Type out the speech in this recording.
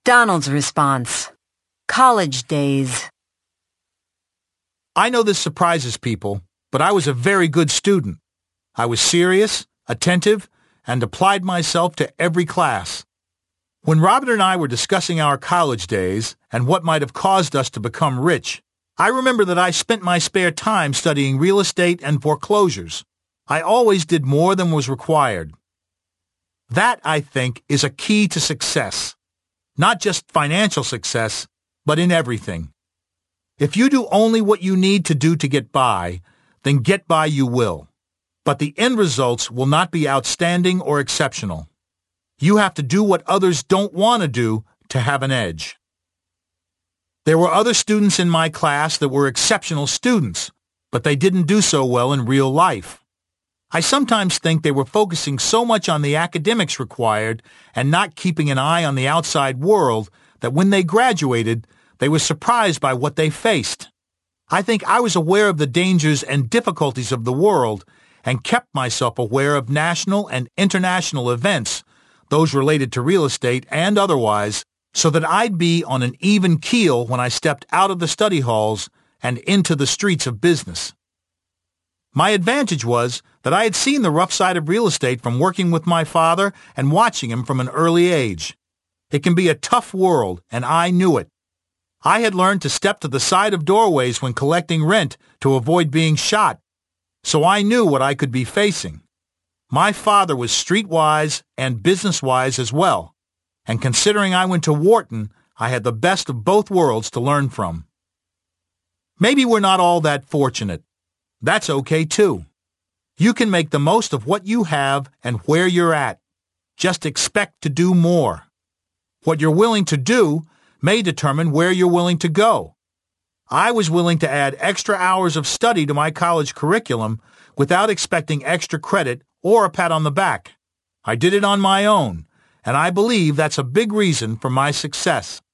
Donald's response. College days. I know this surprises people, but I was a very good student. I was serious, attentive, and applied myself to every class. When Robert and I were discussing our college days and what might have caused us to become rich, I remember that I spent my spare time studying real estate and foreclosures. I always did more than was required. That, I think, is a key to success. Not just financial success, but in everything. If you do only what you need to do to get by, then get by you will. But the end results will not be outstanding or exceptional. You have to do what others don't want to do to have an edge. There were other students in my class that were exceptional students, but they didn't do so well in real life. I sometimes think they were focusing so much on the academics required and not keeping an eye on the outside world that when they graduated, they were surprised by what they faced. I think I was aware of the dangers and difficulties of the world and kept myself aware of national and international events, those related to real estate and otherwise, so that I'd be on an even keel when I stepped out of the study halls and into the streets of business. My advantage was that I had seen the rough side of real estate from working with my father and watching him from an early age. It can be a tough world, and I knew it. I had learned to step to the side of doorways when collecting rent to avoid being shot, so I knew what I could be facing. My father was streetwise and business-wise as well, and considering I went to Wharton, I had the best of both worlds to learn from. Maybe we're not all that fortunate. That's okay too. You can make the most of what you have and where you're at. Just expect to do more. What you're willing to do may determine where you're willing to go. I was willing to add extra hours of study to my college curriculum without expecting extra credit or a pat on the back. I did it on my own, and I believe that's a big reason for my success.